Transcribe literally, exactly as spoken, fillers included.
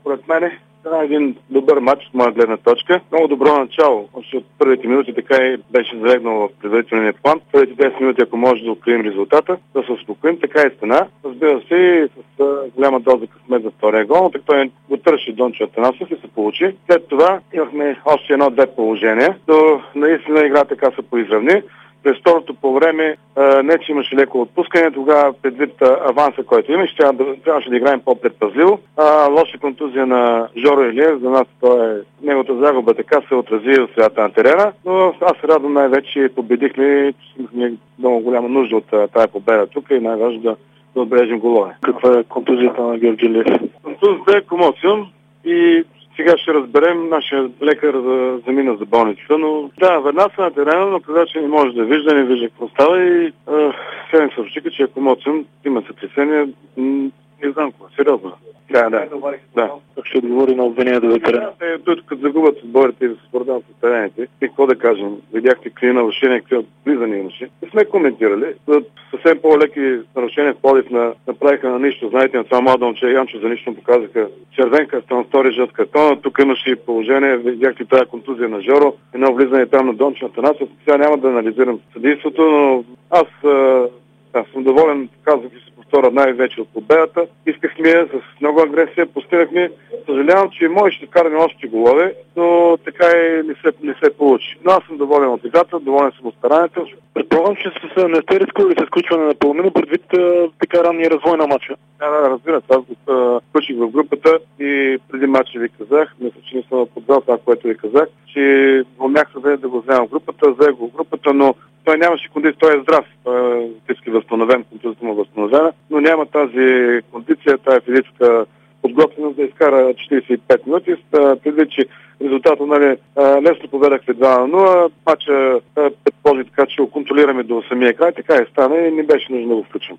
според мен е един добър матч от моя гледна точка. Много добро начало. Още от първите минути така и беше залегнал в предварителния план. Първите десет минути, ако може да открием резултата, да се успокоим, така и стана. Разбира се, и с а, голяма доза късмет за втория гол, но така той го търши Дончо Атанасов и се получи. След това имахме още едно-две положения. До наистина игра така се поизравни. През второто по време не че имаше леко отпускане, тогава предвид аванса, който имаше, трябваше да играем по-предпазливо. Лоша контузия на Жоро Илиев, за нас той е неговата загуба, така се отрази в средата на терена, но аз се радвам най-вече победихме, имахме много голяма нужда от тая победа тук и най-важно да, да отбележим голове. Каква е контузията на Георги Илиев? Контузията е комоцион и сега ще разберем, нашия лекар замина за болницата, но да, веднага са на терена, но каза, че не може да вижда, не вижда какво става и сега ми съобщика, че е комоцион, има сътресение, не знам какво, сериозно. Да, да. да. Как ще отговори на обвинението за терена? Е, той като загубят отборите и да се спортават с терените. И какво да кажем? Видяхте какви нарушения, какви влизания имаше. Не сме коментирали. Съвсем по-леки нарушения в Пловдив на, направиха на нищо. Знаете, на това младо момче Янчо за нищо показаха червен картон, втори жълт картон. Тук имаше и положение, видяхте тази контузия на Жоро, едно влизане там на Дончо Атанасов. Сега няма да анализирам съдейството, но аз, аз съм доволен, казвах и се повторя най-вече от победата. Искахме с много агресия, постигнахме. Съжалявам, че можеше да вкараме още голове, но така и не се, не се получи. Но аз съм доволен от играта, доволен съм от старането. Предполагам, че не сте рискували с включване на половина предвид така ранния развой на матча. Да, да, разбира се. Аз го включих в групата и преди матча ви казах, мисля, че не съм подзал това, което ви казах, че умях се да го взема в групата, взе го в групата, но той нямаше кондиция, той е здрав, той е физически възстановен, контузията му възстановена, но няма тази кондиция, тази физическа подготвеност да изкара четиридесет и пет минути. Предвид, че резултата, нали, лесно победахме два на нула, матча предположи така, че го контролираме до самия край, така и стана и не беше нужно да го включим.